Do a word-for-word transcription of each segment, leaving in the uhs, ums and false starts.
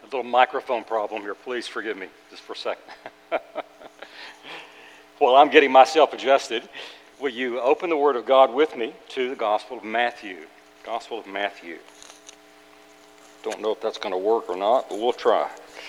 A little microphone problem here. Please forgive me just for a second. While I'm getting myself adjusted, will you open the Word of God with me to the Gospel of Matthew? Gospel of Matthew. Don't know if that's going to work or not, but we'll try.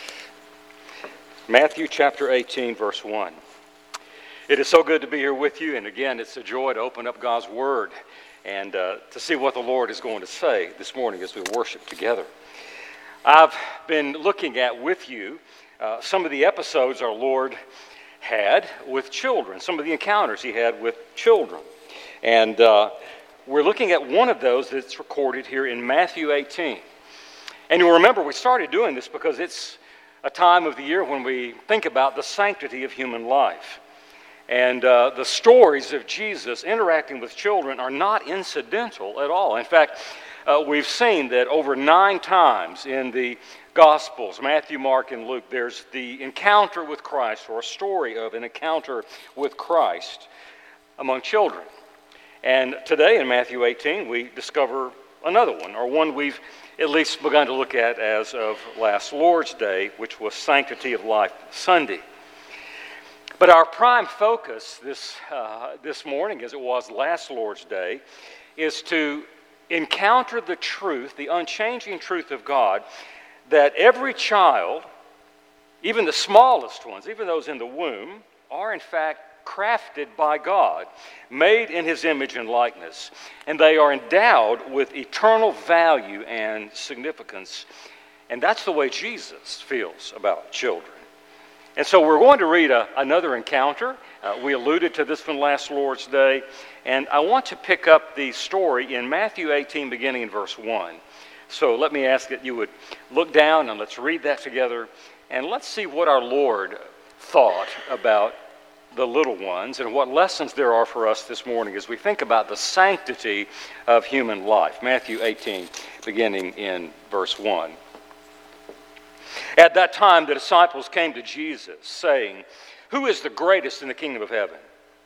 Matthew chapter eighteen, verse one. It is so good to be here with you, and again, it's a joy to open up God's Word and uh, to see what the Lord is going to say this morning as we worship together. I've been looking at with you uh, some of the episodes our Lord had with children, some of the encounters he had with children. And uh, we're looking at one of those that's recorded here in Matthew eighteen. And you'll remember we started doing this because it's a time of the year when we think about the sanctity of human life. And uh, the stories of Jesus interacting with children are not incidental at all. In fact, uh, we've seen that over nine times in the Gospels, Matthew, Mark, and Luke, there's the encounter with Christ, or a story of an encounter with Christ among children. And today in Matthew eighteen, we discover another one, or one we've at least begun to look at as of last Lord's Day, which was Sanctity of Life Sunday. But our prime focus this, uh, this morning, as it was last Lord's Day, is to encounter the truth, the unchanging truth of God, that every child, even the smallest ones, even those in the womb, are in fact crafted by God, made in His image and likeness, and they are endowed with eternal value and significance. And that's the way Jesus feels about children. And so we're going to read a, another encounter. Uh, we alluded to this one last Lord's Day. And I want to pick up the story in Matthew eighteen, beginning in verse one. So let me ask that you would look down and let's read that together. And let's see what our Lord thought about the little ones and what lessons there are for us this morning as we think about the sanctity of human life. Matthew eighteen, beginning in verse one. At that time, the disciples came to Jesus, saying, "Who is the greatest in the kingdom of heaven?"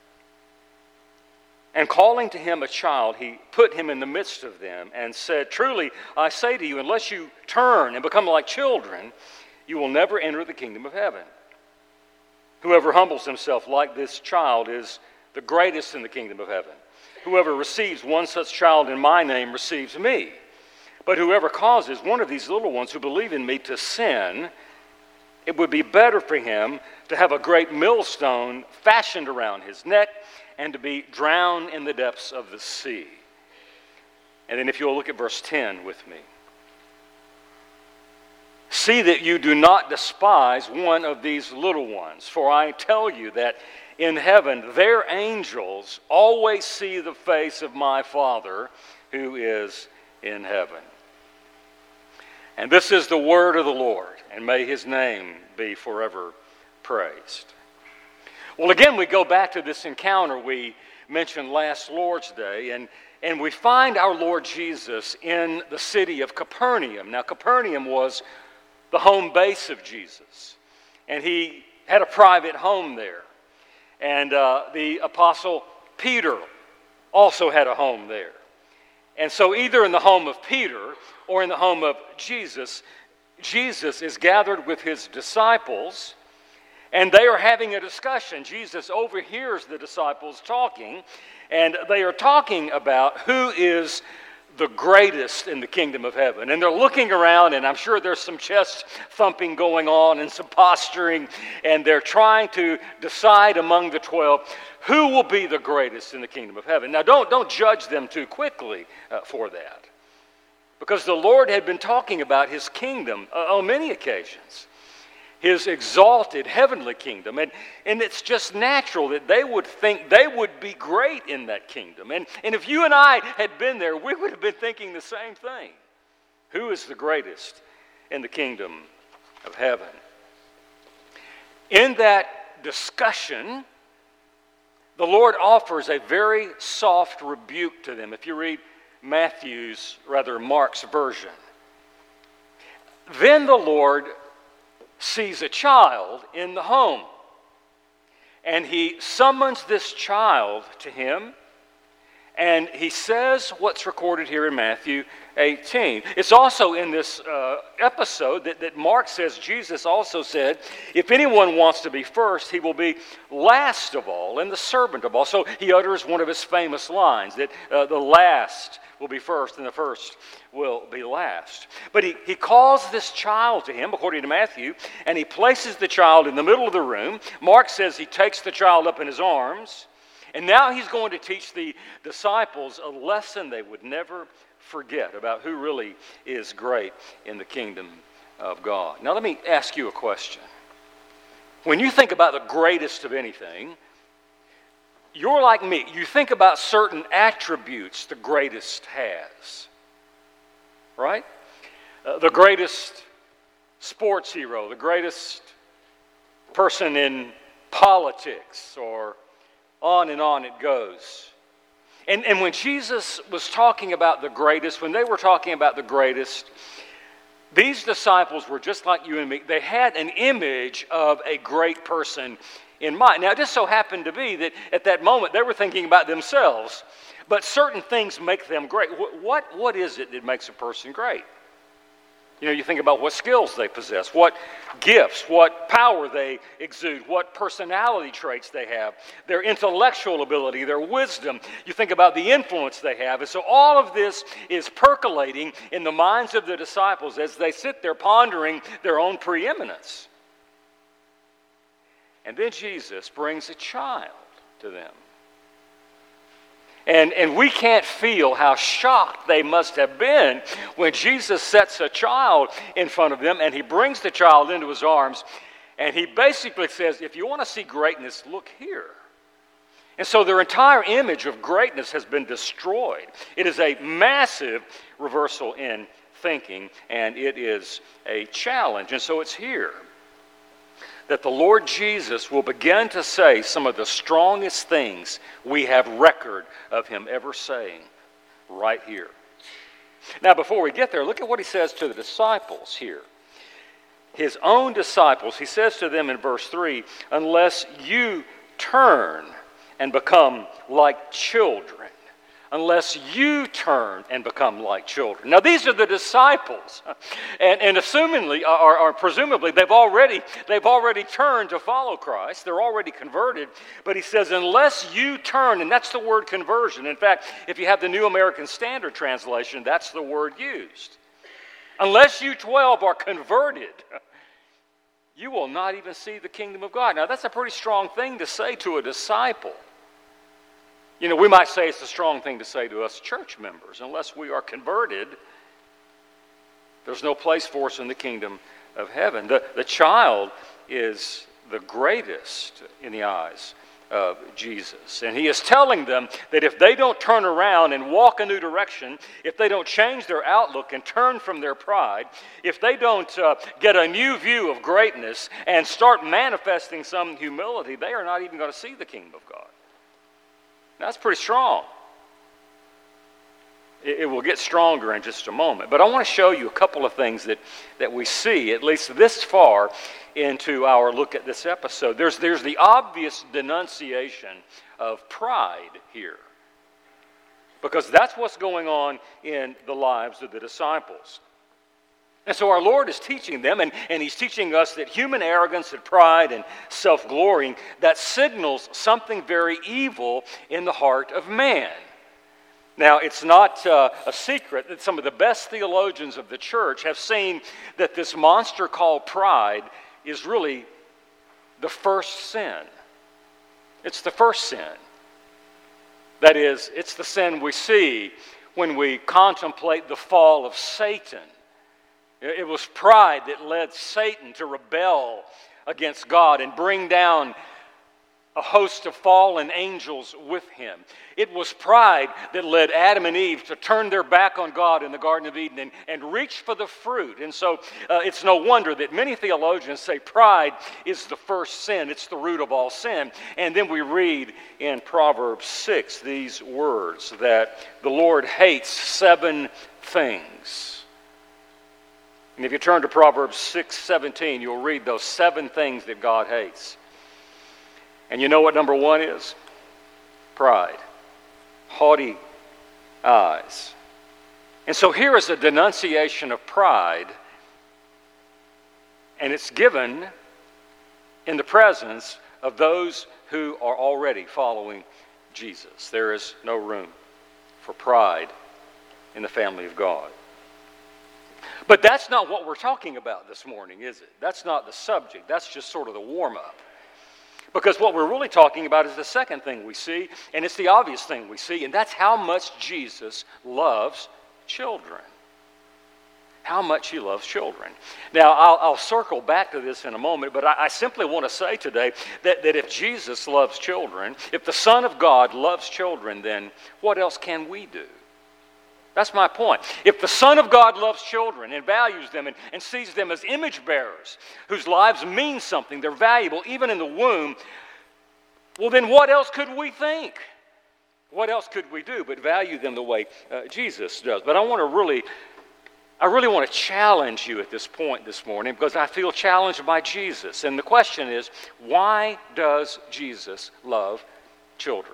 And calling to him a child, he put him in the midst of them and said, "Truly, I say to you, unless you turn and become like children, you will never enter the kingdom of heaven. Whoever humbles himself like this child is the greatest in the kingdom of heaven. Whoever receives one such child in my name receives me. But whoever causes one of these little ones who believe in me to sin, it would be better for him to have a great millstone fashioned around his neck and to be drowned in the depths of the sea." And then if you'll look at verse ten with me. "See that you do not despise one of these little ones, for I tell you that in heaven their angels always see the face of my Father who is in heaven." And this is the word of the Lord, and may His name be forever praised. Well, again, we go back to this encounter we mentioned last Lord's Day, and, and we find our Lord Jesus in the city of Capernaum. Now, Capernaum was the home base of Jesus, and He had a private home there. And uh, the Apostle Peter also had a home there. And so either in the home of Peter or in the home of Jesus, Jesus is gathered with His disciples, and they are having a discussion. Jesus overhears the disciples talking, and they are talking about who is the greatest in the kingdom of heaven. And they're looking around, and I'm sure there's some chest thumping going on and some posturing, and they're trying to decide among the twelve who will be the greatest in the kingdom of heaven. Now, don't, don't judge them too quickly uh, for that, because the Lord had been talking about His kingdom uh, on many occasions, His exalted heavenly kingdom. And, and it's just natural that they would think they would be great in that kingdom. And, and if you and I had been there, we would have been thinking the same thing. Who is the greatest in the kingdom of heaven? In that discussion, the Lord offers a very soft rebuke to them. If you read Matthew's, rather Mark's version. Then the Lord sees a child in the home, and He summons this child to Him And he says what's recorded here in Matthew eighteen. It's also in this uh, episode that, that Mark says Jesus also said, if anyone wants to be first, he will be last of all and the servant of all. So he utters one of his famous lines that uh, the last will be first and the first will be last. But he, he calls this child to him, according to Matthew, and he places the child in the middle of the room. Mark says he takes the child up in his arms, and now he's going to teach the disciples a lesson they would never forget about who really is great in the kingdom of God. Now let me ask you a question. When you think about the greatest of anything, you're like me. You think about certain attributes the greatest has, right? Uh, the greatest sports hero, the greatest person in politics, or on and on it goes. And, and when Jesus was talking about the greatest, when they were talking about the greatest, these disciples were just like you and me. They had an image of a great person in mind. Now, it just so happened to be that at that moment they were thinking about themselves, but certain things make them great. What, what, what is it that makes a person great? You know, you think about what skills they possess, what gifts, what power they exude, what personality traits they have, their intellectual ability, their wisdom. You think about the influence they have. And so all of this is percolating in the minds of the disciples as they sit there pondering their own preeminence. And then Jesus brings a child to them. And, and we can't feel how shocked they must have been when Jesus sets a child in front of them and he brings the child into his arms and he basically says, if you want to see greatness, look here. And so their entire image of greatness has been destroyed. It is a massive reversal in thinking, and it is a challenge. And so it's here that the Lord Jesus will begin to say some of the strongest things we have record of him ever saying right here. Now, before we get there, look at what he says to the disciples here. His own disciples, he says to them in verse three, unless you turn and become like children. Unless you turn and become like children. Now, these are the disciples. And, and assumingly, or, or presumably, they've already, they've already turned to follow Christ. They're already converted. But he says, unless you turn, and that's the word conversion. In fact, if you have the New American Standard Translation, that's the word used. Unless you twelve are converted, you will not even see the kingdom of God. Now, that's a pretty strong thing to say to a disciple. You know, we might say it's a strong thing to say to us church members. Unless we are converted, there's no place for us in the kingdom of heaven. The, the child is the greatest in the eyes of Jesus. And he is telling them that if they don't turn around and walk a new direction, if they don't change their outlook and turn from their pride, if they don't uh, get a new view of greatness and start manifesting some humility, they are not even going to see the kingdom of God. That's pretty strong. It, it will get stronger in just a moment. But I want to show you a couple of things that, that we see, at least this far into our look at this episode. There's, there's the obvious denunciation of pride here, because that's what's going on in the lives of the disciples. And so our Lord is teaching them, and, and he's teaching us that human arrogance and pride and self-glorying, that signals something very evil in the heart of man. Now, it's not uh, a secret that some of the best theologians of the church have seen that this monster called pride is really the first sin. It's the first sin. That is, it's the sin we see when we contemplate the fall of Satan. It was pride that led Satan to rebel against God and bring down a host of fallen angels with him. It was pride that led Adam and Eve to turn their back on God in the Garden of Eden and, and reach for the fruit. And so uh, it's no wonder that many theologians say pride is the first sin. It's the root of all sin. And then we read in Proverbs six these words that the Lord hates seven things. And if you turn to Proverbs six seventeen, you'll read those seven things that God hates. And you know what number one is? Pride. Haughty eyes. And so here is a denunciation of pride, and it's given in the presence of those who are already following Jesus. There is no room for pride in the family of God. But that's not what we're talking about this morning, is it? That's not the subject. That's just sort of the warm-up. Because what we're really talking about is the second thing we see, and it's the obvious thing we see, and that's how much Jesus loves children. How much he loves children. Now, I'll, I'll circle back to this in a moment, but I, I simply want to say today that, that if Jesus loves children, if the Son of God loves children, then what else can we do? That's my point. If the Son of God loves children and values them and, and sees them as image bearers whose lives mean something, they're valuable even in the womb, well then what else could we think? What else could we do but value them the way uh, Jesus does? But I want to really, I really want to challenge you at this point this morning because I feel challenged by Jesus. And the question is, why does Jesus love children?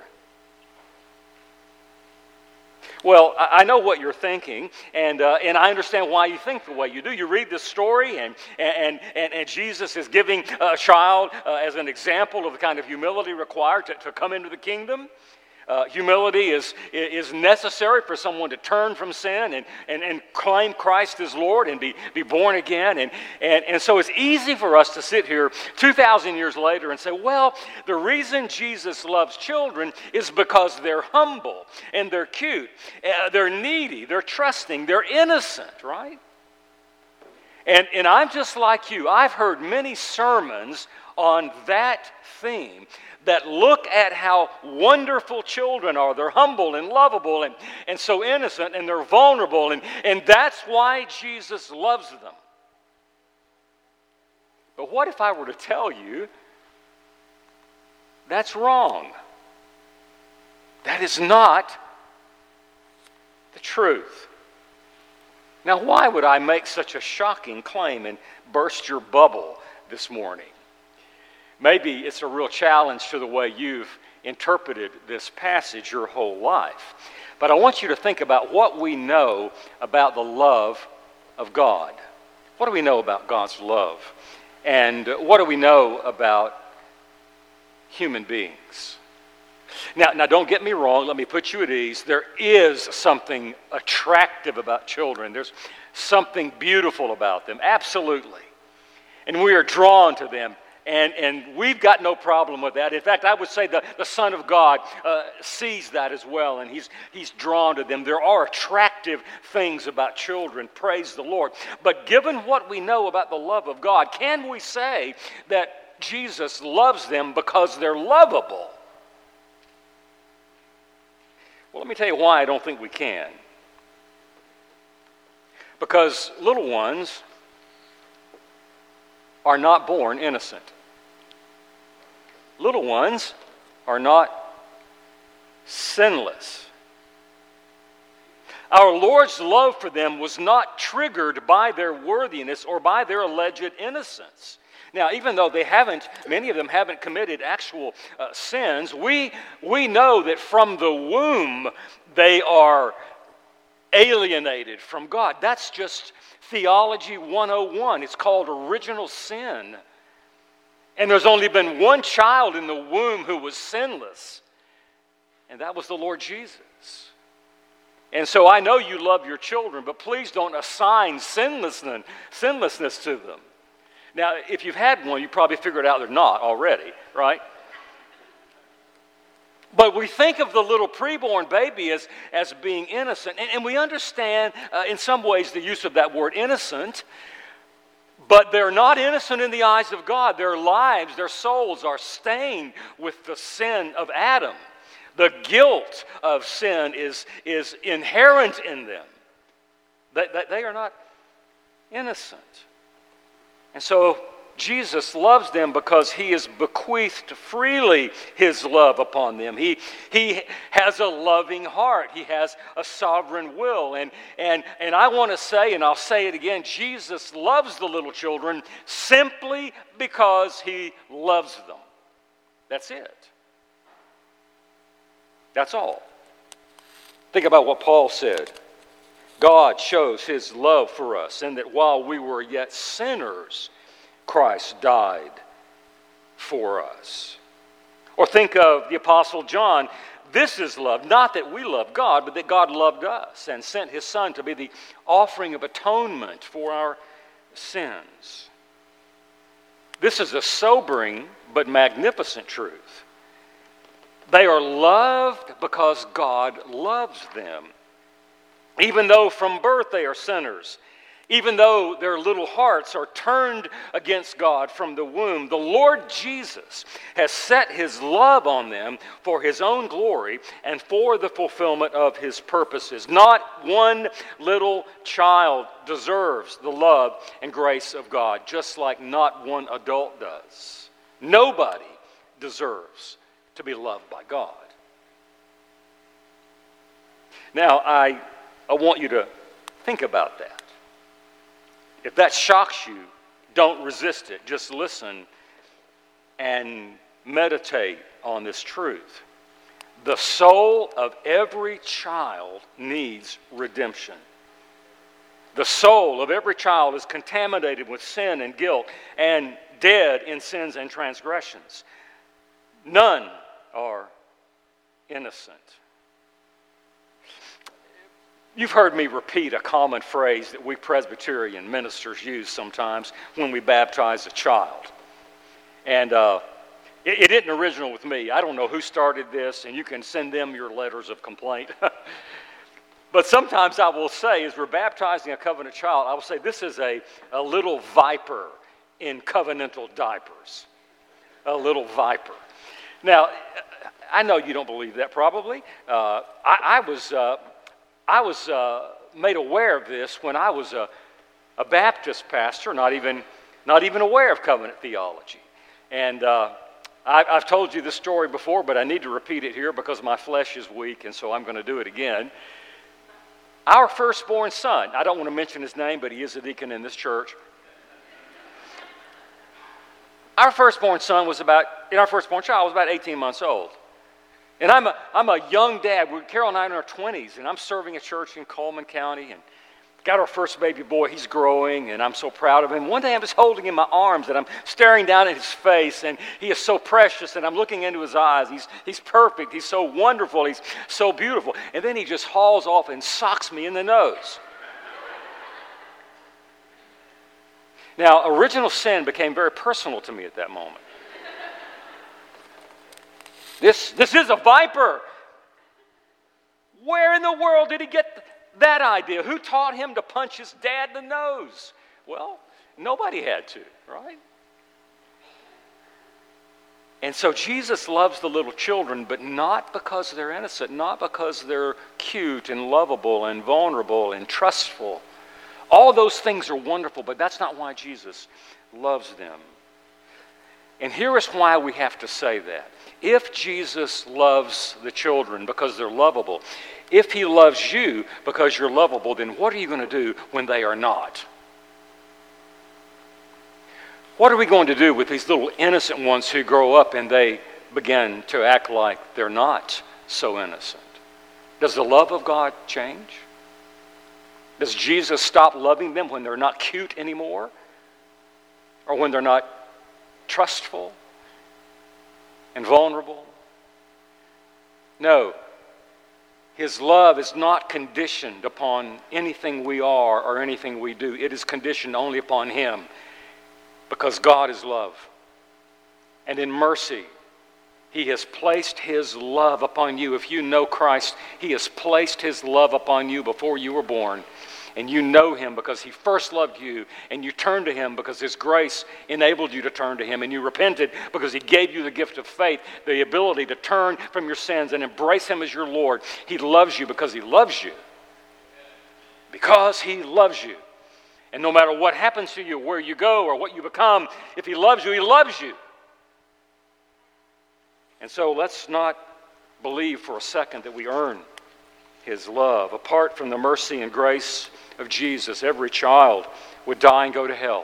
Well, I know what you're thinking, and uh, and I understand why you think the way you do. You read this story, and and and, and Jesus is giving a child uh, as an example of the kind of humility required to, to come into the kingdom. Uh, humility is is necessary for someone to turn from sin and, and, and claim Christ as Lord and be, be born again. And, and, and so it's easy for us to sit here two thousand years later and say, well, the reason Jesus loves children is because they're humble and they're cute, uh, they're needy, they're trusting, they're innocent, right? And, and I'm just like you. I've heard many sermons on that theme that look at how wonderful children are. They're humble and lovable and, and so innocent, and they're vulnerable, and, and that's why Jesus loves them. But what if I were to tell you that's wrong? That is not the truth. Now, why would I make such a shocking claim and burst your bubble this morning? Maybe it's a real challenge to the way you've interpreted this passage your whole life. But I want you to think about what we know about the love of God. What do we know about God's love? And what do we know about human beings? Now, now, don't get me wrong. Let me put you at ease. There is something attractive about children. There's something beautiful about them. Absolutely. And we are drawn to them. And, and we've got no problem with that. In fact, I would say the, the Son of God uh, sees that as well, and he's, he's drawn to them. There are attractive things about children, praise the Lord. But given what we know about the love of God, can we say that Jesus loves them because they're lovable? Well, let me tell you why I don't think we can. Because little ones are not born innocent. Little ones are not sinless. Our Lord's love for them was not triggered by their worthiness or by their alleged innocence. Now, even though they haven't, many of them haven't committed actual uh, sins, we, we know that from the womb they are alienated from God. That's just Theology one oh one. It's called original sin. And there's only been one child in the womb who was sinless, and that was the Lord Jesus. And so I know you love your children, but please don't assign sinlessness, sinlessness to them. Now, if you've had one, you probably figured out they're not already, right? But we think of the little preborn baby as, as being innocent. And, and we understand uh, in some ways the use of that word innocent. But they're not innocent in the eyes of God. Their lives, their souls are stained with the sin of Adam. The guilt of sin is, is inherent in them. They, they, they are not innocent. And so Jesus loves them because he has bequeathed freely his love upon them. He, he has a loving heart. He has a sovereign will. And, and, and I want to say, and I'll say it again, Jesus loves the little children simply because he loves them. That's it. That's all. Think about what Paul said. God shows his love for us, and that while we were yet sinners, Christ died for us. Or think of the Apostle John. This is love, not that we love God, but that God loved us and sent his Son to be the offering of atonement for our sins. This is a sobering but magnificent truth. They are loved because God loves them. Even though from birth they are sinners, even though their little hearts are turned against God from the womb, the Lord Jesus has set his love on them for his own glory and for the fulfillment of his purposes. Not one little child deserves the love and grace of God, just like not one adult does. Nobody deserves to be loved by God. Now, I, I want you to think about that. If that shocks you, don't resist it. Just listen and meditate on this truth. The soul of every child needs redemption. The soul of every child is contaminated with sin and guilt and dead in sins and transgressions. None are innocent. You've heard me repeat a common phrase that we Presbyterian ministers use sometimes when we baptize a child. And uh, it, it isn't original with me. I don't know who started this, and you can send them your letters of complaint. But sometimes I will say, as we're baptizing a covenant child, I will say, this is a, a little viper in covenantal diapers. A little viper. Now, I know you don't believe that probably. Uh, I, I was... Uh, I was uh, made aware of this when I was a, a Baptist pastor, not even, not even aware of covenant theology. And uh, I, I've told you this story before, but I need to repeat it here because my flesh is weak, and so I'm going to do it again. Our firstborn son, I don't want to mention his name, but he is a deacon in this church. Our firstborn son was about, and our firstborn child was about eighteen months old. And I'm a, I'm a young dad. We're, Carol and I are in our twenties, and I'm serving a church in Coleman County, and got our first baby boy. He's growing, and I'm so proud of him. One day I'm just holding him in my arms, and I'm staring down at his face, and he is so precious, and I'm looking into his eyes. He's, he's perfect. He's so wonderful. He's so beautiful. And then he just hauls off and socks me in the nose. Now, original sin became very personal to me at that moment. This, this is a viper. Where in the world did he get that idea? Who taught him to punch his dad in the nose? Well, nobody had to, right? And so Jesus loves the little children, but not because they're innocent, not because they're cute and lovable and vulnerable and trustful. All those things are wonderful, but that's not why Jesus loves them. And here is why we have to say that. If Jesus loves the children because they're lovable, if he loves you because you're lovable, then what are you going to do when they are not? What are we going to do with these little innocent ones who grow up and they begin to act like they're not so innocent? Does the love of God change? Does Jesus stop loving them when they're not cute anymore? Or when they're not trustful and vulnerable? No. His love is not conditioned upon anything we are or anything we do. It is conditioned only upon him, because God is love. And in mercy, he has placed his love upon you. If you know Christ, he has placed his love upon you before you were born. And you know him because he first loved you, and you turned to him because his grace enabled you to turn to him, and you repented because he gave you the gift of faith, the ability to turn from your sins and embrace him as your Lord. He loves you because he loves you. Because he loves you. And no matter what happens to you, where you go or what you become, if he loves you, he loves you. And so let's not believe for a second that we earn his love. Apart from the mercy and grace of Jesus, every child would die and go to hell.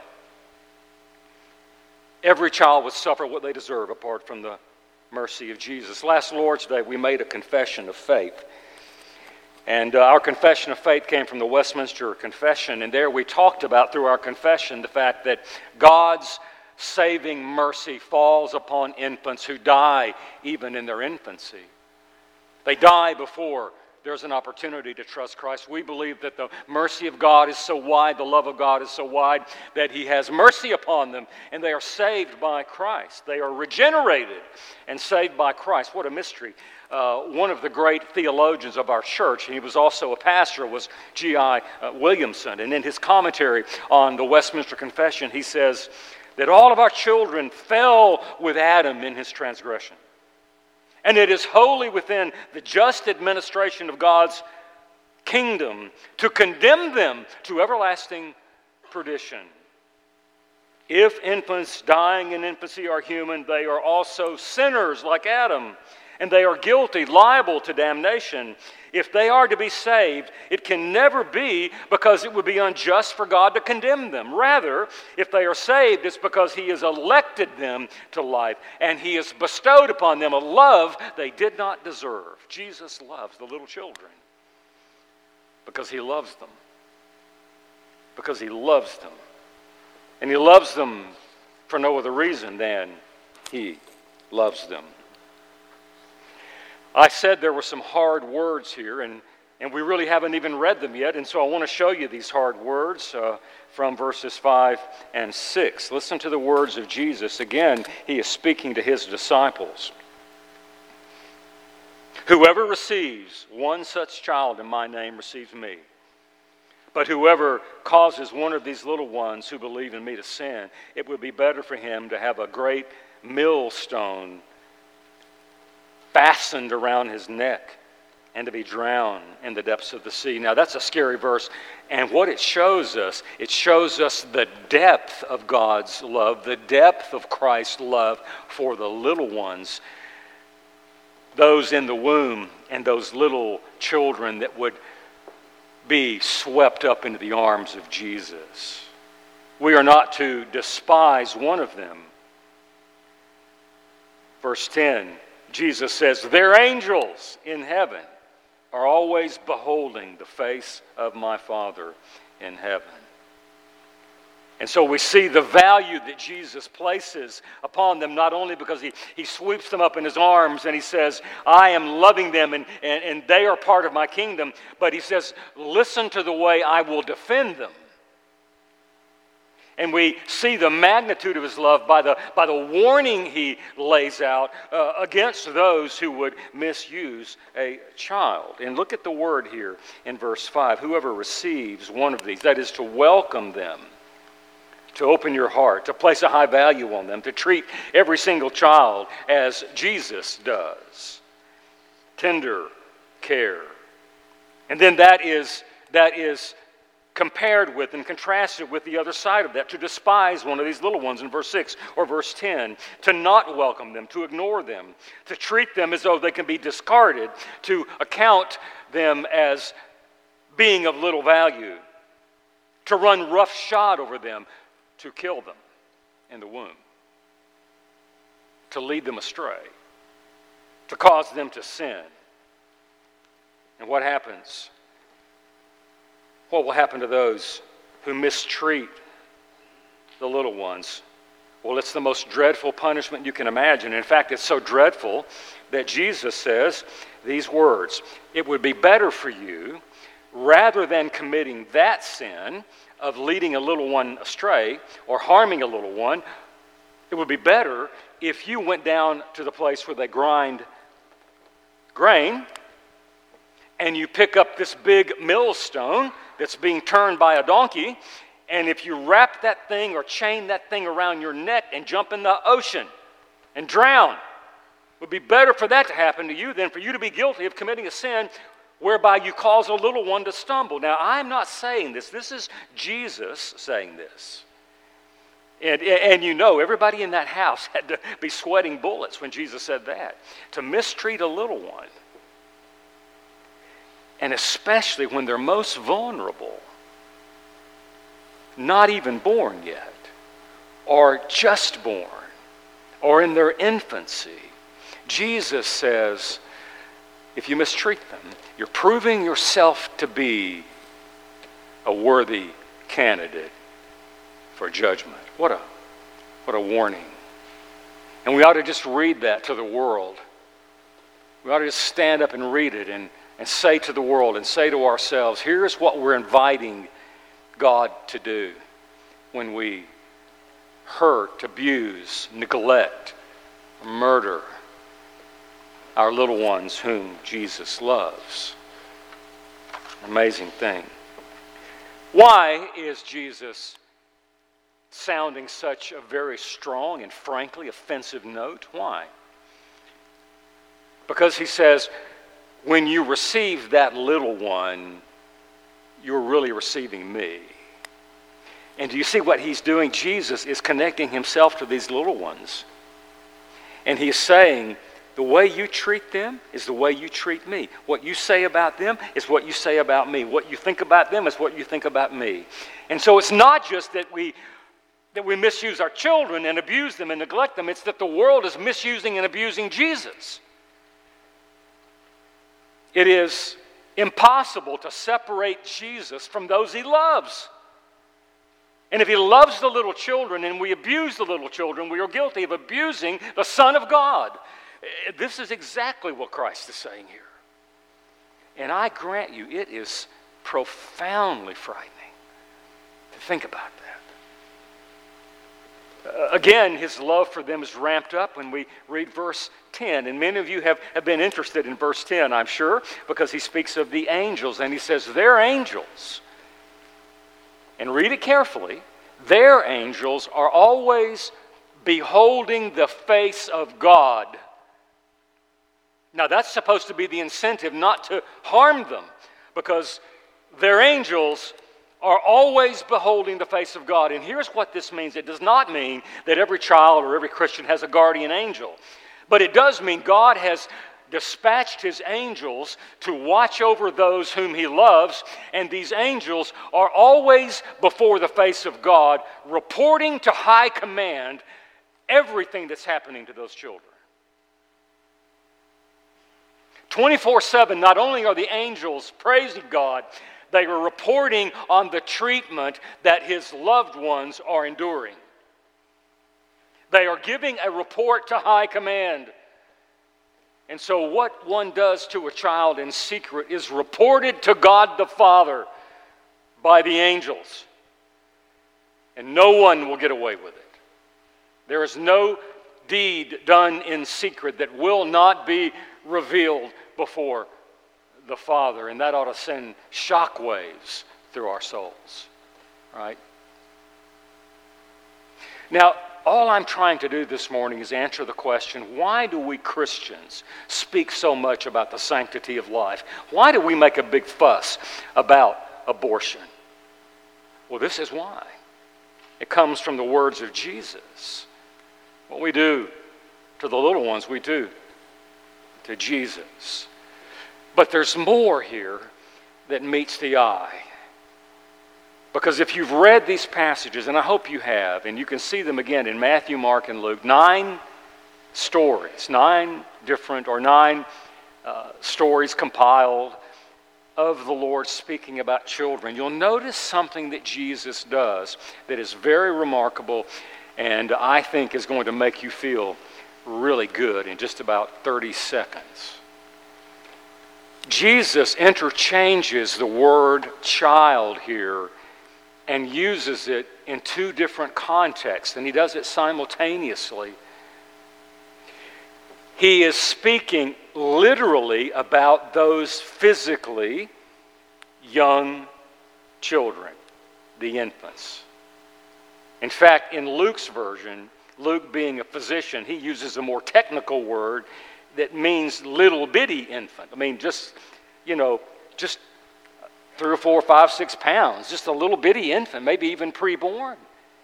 Every child would suffer what they deserve apart from the mercy of Jesus. Last Lord's Day, we made a confession of faith. And uh, our confession of faith came from the Westminster Confession, and there we talked about through our confession the fact that God's saving mercy falls upon infants who die even in their infancy. They die before there's an opportunity to trust Christ. We believe that the mercy of God is so wide, the love of God is so wide, that He has mercy upon them, and they are saved by Christ. They are regenerated and saved by Christ. What a mystery. Uh, one of the great theologians of our church, and he was also a pastor, was G I Uh, Williamson. And in his commentary on the Westminster Confession, he says that all of our children fell with Adam in his transgression. And it is wholly within the just administration of God's kingdom to condemn them to everlasting perdition. If infants dying in infancy are human, they are also sinners like Adam, and they are guilty, liable to damnation. If they are to be saved, it can never be because it would be unjust for God to condemn them. Rather, if they are saved, it's because He has elected them to life, and He has bestowed upon them a love they did not deserve. Jesus loves the little children because He loves them. Because He loves them. And He loves them for no other reason than He loves them. I said there were some hard words here, and, and we really haven't even read them yet, and so I want to show you these hard words uh, from verses five and six. Listen to the words of Jesus. Again, He is speaking to His disciples. Whoever receives one such child in my name receives me. But whoever causes one of these little ones who believe in me to sin, it would be better for him to have a great millstone fastened around his neck and to be drowned in the depths of the sea. Now that's a scary verse, and what it shows us, it shows us the depth of God's love, the depth of Christ's love for the little ones, those in the womb and those little children that would be swept up into the arms of Jesus. We are not to despise one of them. Verse ten, Jesus says, their angels in heaven are always beholding the face of my Father in heaven. And so we see the value that Jesus places upon them, not only because he, he sweeps them up in His arms and He says, I am loving them and, and, and they are part of my kingdom, but He says, listen to the way I will defend them. And we see the magnitude of His love by the, by the warning He lays out uh, against those who would misuse a child. And look at the word here in verse five. Whoever receives one of these, that is to welcome them, to open your heart, to place a high value on them, to treat every single child as Jesus does. Tender care. And then that is, that is compared with and contrasted with the other side of that, to despise one of these little ones in verse six or verse ten, to not welcome them, to ignore them, to treat them as though they can be discarded, to account them as being of little value, to run roughshod over them, to kill them in the womb, to lead them astray, to cause them to sin. And what happens? What will happen to those who mistreat the little ones? Well, it's the most dreadful punishment you can imagine. In fact, it's so dreadful that Jesus says these words, it would be better for you, rather than committing that sin of leading a little one astray or harming a little one, it would be better if you went down to the place where they grind grain and you pick up this big millstone that's being turned by a donkey, and if you wrap that thing or chain that thing around your neck and jump in the ocean and drown, it would be better for that to happen to you than for you to be guilty of committing a sin whereby you cause a little one to stumble. Now, I'm not saying this. This is Jesus saying this. And, and you know, everybody in that house had to be sweating bullets when Jesus said that. To mistreat a little one, and especially when they're most vulnerable, not even born yet, or just born, or in their infancy. Jesus says, if you mistreat them, you're proving yourself to be a worthy candidate for judgment. What a, what a warning. And we ought to just read that to the world. We ought to just stand up and read it and, and say to the world and say to ourselves, here's what we're inviting God to do when we hurt, abuse, neglect, murder our little ones whom Jesus loves. Amazing thing. Why is Jesus sounding such a very strong and frankly offensive note? Why? Because he says, when you receive that little one, you're really receiving me. And do you see what he's doing? Jesus is connecting himself to these little ones. And he's saying, the way you treat them is the way you treat me. What you say about them is what you say about me. What you think about them is what you think about me. And so it's not just that we that we misuse our children and abuse them and neglect them. It's that the world is misusing and abusing Jesus. It is impossible to separate Jesus from those he loves. And if he loves the little children and we abuse the little children, we are guilty of abusing the Son of God. This is exactly what Christ is saying here. And I grant you, it is profoundly frightening to think about that. Uh, again, his love for them is ramped up when we read verse ten. And many of you have, have been interested in verse ten, I'm sure, because he speaks of the angels. And he says, they're angels. And read it carefully. Their angels are always beholding the face of God. Now that's supposed to be the incentive not to harm them, because their angels are always beholding the face of God. And here's what this means. It does not mean that every child or every Christian has a guardian angel. But it does mean God has dispatched his angels to watch over those whom he loves. And these angels are always before the face of God, reporting to high command everything that's happening to those children. twenty-four seven, not only are the angels praising God, they are reporting on the treatment that his loved ones are enduring. They are giving a report to high command. And so what one does to a child in secret is reported to God the Father by the angels. And no one will get away with it. There is no deed done in secret that will not be revealed before the Father, and that ought to send shockwaves through our souls, right? Now, all I'm trying to do this morning is answer the question, why do we Christians speak so much about the sanctity of life? Why do we make a big fuss about abortion? Well, this is why. It comes from the words of Jesus. What we do to the little ones, we do to Jesus. But there's more here that meets the eye. Because if you've read these passages, and I hope you have, and you can see them again in Matthew, Mark, and Luke, nine stories, nine different, or nine uh, stories compiled of the Lord speaking about children, you'll notice something that Jesus does that is very remarkable and I think is going to make you feel really good in just about thirty seconds. Jesus interchanges the word child here and uses it in two different contexts, and he does it simultaneously. He is speaking literally about those physically young children, the infants. In fact, in Luke's version, Luke being a physician, he uses a more technical word that means little bitty infant. I mean, just, you know, just three or four, five, six pounds, just a little bitty infant, maybe even preborn.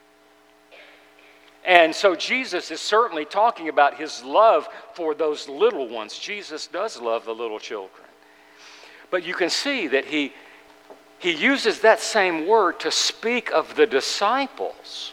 And so Jesus is certainly talking about his love for those little ones. Jesus does love the little children. But you can see that he, he uses that same word to speak of the disciples.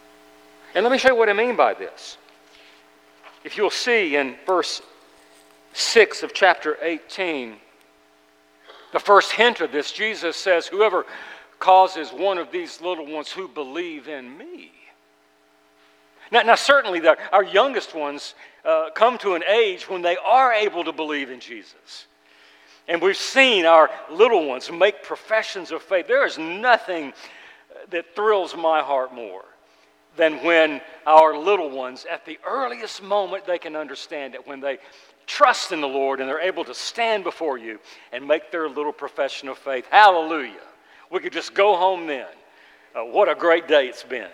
And let me show you what I mean by this. If you'll see in verse six of chapter eighteen, the first hint of this, Jesus says, whoever causes one of these little ones who believe in me. Now, now certainly the, our youngest ones uh, come to an age when they are able to believe in Jesus. And we've seen our little ones make professions of faith. There is nothing that thrills my heart more than when our little ones, at the earliest moment they can understand it, when they trust in the Lord and they're able to stand before you and make their little profession of faith. Hallelujah. We could just go home then. Uh, what a great day it's been.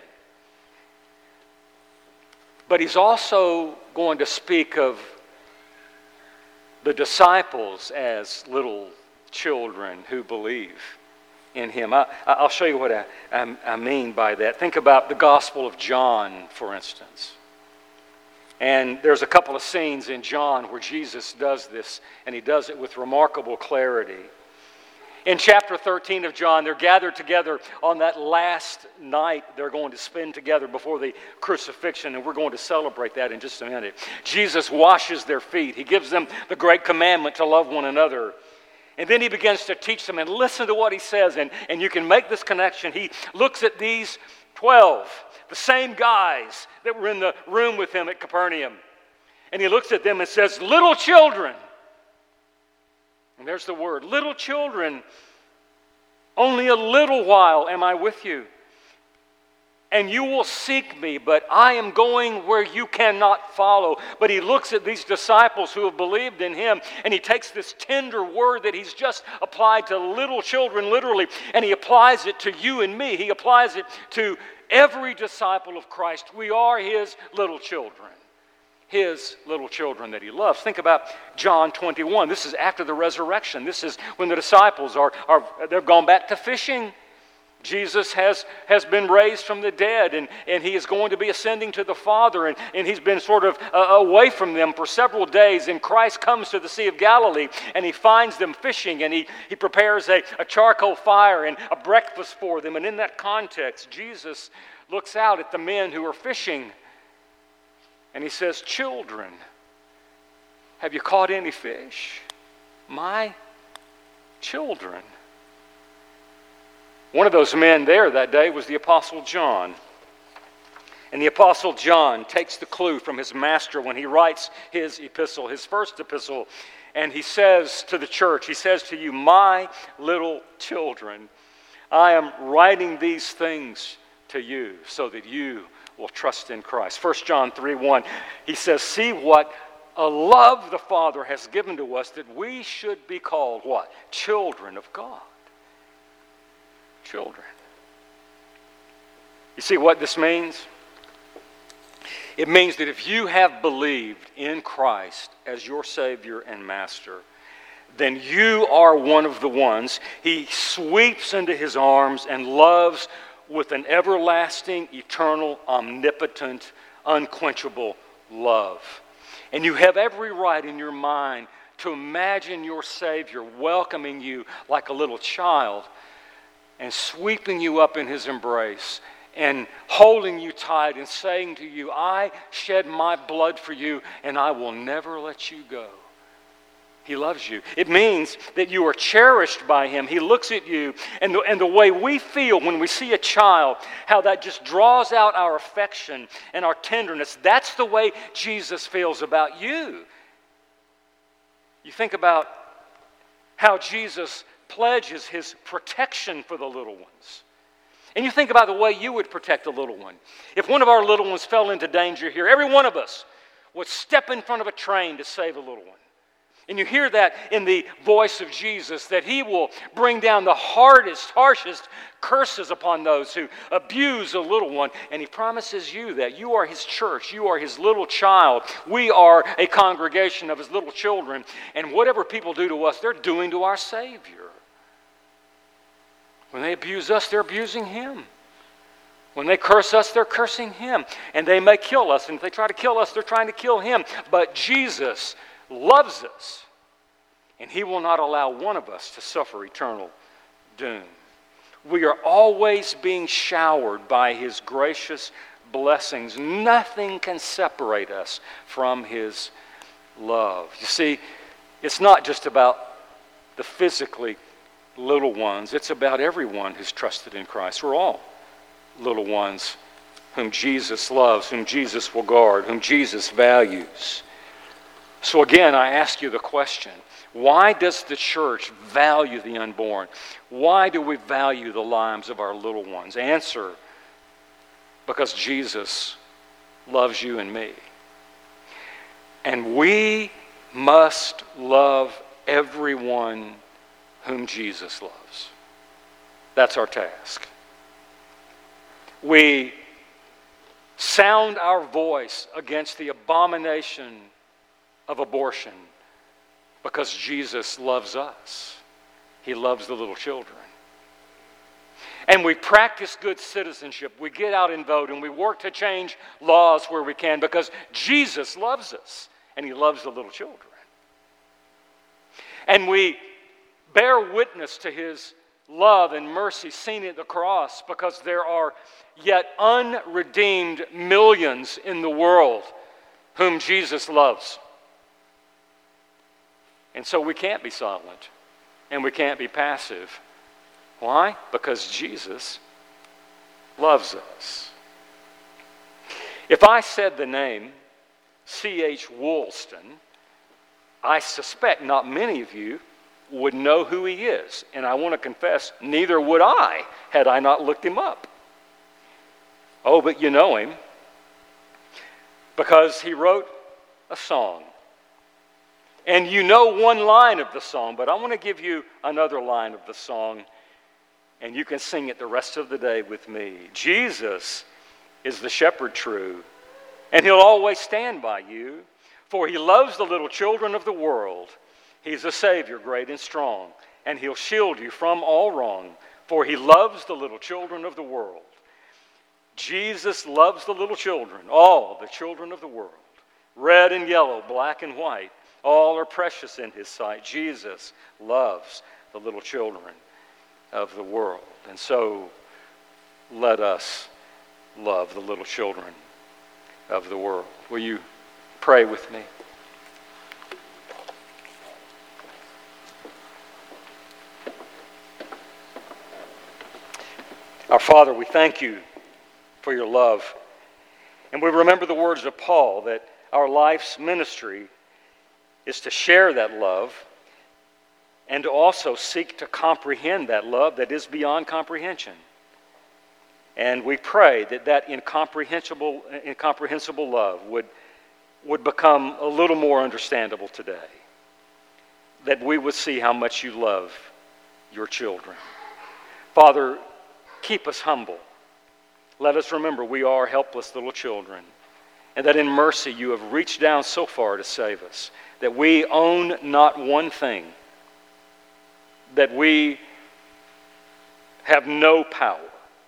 But he's also going to speak of the disciples as little children who believe in him. I, I'll show you what I, I, I mean by that. Think about the Gospel of John, for instance. And there's a couple of scenes in John where Jesus does this, and he does it with remarkable clarity. In chapter thirteen of John, they're gathered together on that last night they're going to spend together before the crucifixion, and we're going to celebrate that in just a minute. Jesus washes their feet. He gives them the great commandment to love one another. And then he begins to teach them, and listen to what he says, and, and you can make this connection. He looks at these twelve, the same guys that were in the room with him at Capernaum, and he looks at them and says, little children. And there's the word, little children, only a little while am I with you. And you will seek me, but I am going where you cannot follow. But he looks at these disciples who have believed in him, and he takes this tender word that he's just applied to little children, literally, and he applies it to you and me. He applies it to every disciple of Christ. We are his little children. His little children that he loves. Think about John twenty-one. This is after the resurrection. This is when the disciples are, are they've gone back to fishing. Jesus has, has been raised from the dead, and, and he is going to be ascending to the Father, and, and he's been sort of uh, away from them for several days, and Christ comes to the Sea of Galilee, and he finds them fishing, and he, he prepares a, a charcoal fire and a breakfast for them, and in that context, Jesus looks out at the men who are fishing, and he says, children, have you caught any fish? My children. One of those men there that day was the Apostle John. And the Apostle John takes the clue from his master when he writes his epistle, his first epistle, and he says to the church, he says to you, my little children, I am writing these things to you so that you will trust in Christ. First John three one, he says, see what a love the Father has given to us that we should be called what? Children of God. Children. You see what this means? It means that if you have believed in Christ as your Savior and Master, then you are one of the ones He sweeps into His arms and loves with an everlasting, eternal, omnipotent, unquenchable love. And you have every right in your mind to imagine your Savior welcoming you like a little child and sweeping you up in His embrace and holding you tight and saying to you, I shed my blood for you and I will never let you go. He loves you. It means that you are cherished by Him. He looks at you, and the, and the way we feel when we see a child, how that just draws out our affection and our tenderness, that's the way Jesus feels about you. You think about how Jesus pledges His protection for the little ones. And you think about the way you would protect a little one. If one of our little ones fell into danger here, every one of us would step in front of a train to save a little one. And you hear that in the voice of Jesus, that He will bring down the hardest, harshest curses upon those who abuse a little one. And He promises you that. You are His church. You are His little child. We are a congregation of His little children. And whatever people do to us, they're doing to our Savior. When they abuse us, they're abusing Him. When they curse us, they're cursing Him. And they may kill us. And if they try to kill us, they're trying to kill Him. But Jesus loves us, and He will not allow one of us to suffer eternal doom. We are always being showered by His gracious blessings. Nothing can separate us from His love. You see, it's not just about the physically little ones. It's about everyone who's trusted in Christ. We're all little ones whom Jesus loves, whom Jesus will guard, whom Jesus values. So again, I ask you the question, why does the church value the unborn? Why do we value the lives of our little ones? Answer, because Jesus loves you and me. And we must love everyone whom Jesus loves. That's our task. We sound our voice against the abomination of abortion because Jesus loves us. He loves the little children. And we practice good citizenship. We get out and vote, and we work to change laws where we can because Jesus loves us, and He loves the little children. And we bear witness to His love and mercy seen at the cross because there are yet unredeemed millions in the world whom Jesus loves. And so we can't be silent, and we can't be passive. Why? Because Jesus loves us. If I said the name C H Woolston, I suspect not many of you would know who he is. And I want to confess, neither would I had I not looked him up. Oh, but you know him because he wrote a song. And you know one line of the song, but I want to give you another line of the song, and you can sing it the rest of the day with me. Jesus is the shepherd true, and He'll always stand by you, for He loves the little children of the world. He's a Savior great and strong, and He'll shield you from all wrong, for He loves the little children of the world. Jesus loves the little children, all the children of the world. Red and yellow, black and white, all are precious in His sight. Jesus loves the little children of the world. And so let us love the little children of the world. Will you pray with me? Our Father, we thank You for Your love. And we remember the words of Paul that our life's ministry is to share that love and to also seek to comprehend that love that is beyond comprehension. And we pray that that incomprehensible, incomprehensible love would, would become a little more understandable today. That we would see how much You love Your children. Father, keep us humble. Let us remember we are helpless little children, and that in mercy You have reached down so far to save us, that we own not one thing, that we have no power,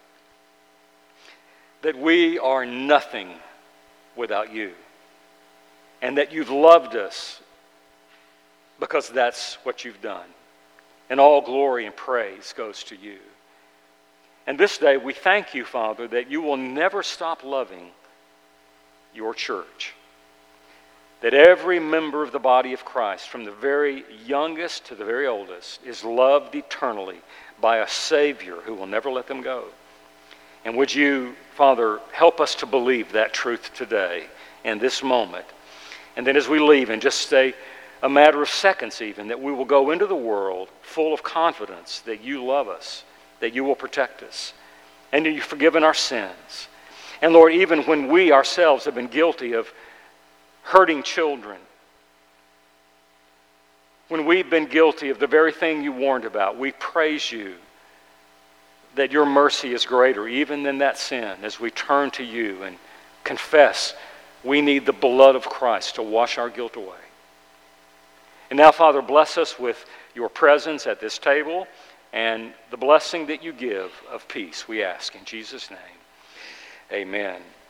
that we are nothing without You, and that You've loved us because that's what You've done. And all glory and praise goes to You. And this day we thank You, Father, that You will never stop loving Your church. That every member of the body of Christ, from the very youngest to the very oldest, is loved eternally by a Savior who will never let them go. And would You, Father, help us to believe that truth today, in this moment. And then as we leave, in just say a matter of seconds even, that we will go into the world full of confidence that You love us, that You will protect us, and that You've forgiven our sins. And Lord, even when we ourselves have been guilty of hurting children, when we've been guilty of the very thing You warned about, we praise You that Your mercy is greater even than that sin as we turn to You and confess we need the blood of Christ to wash our guilt away. And now, Father, bless us with Your presence at this table and the blessing that You give of peace, we ask in Jesus' name. Amen.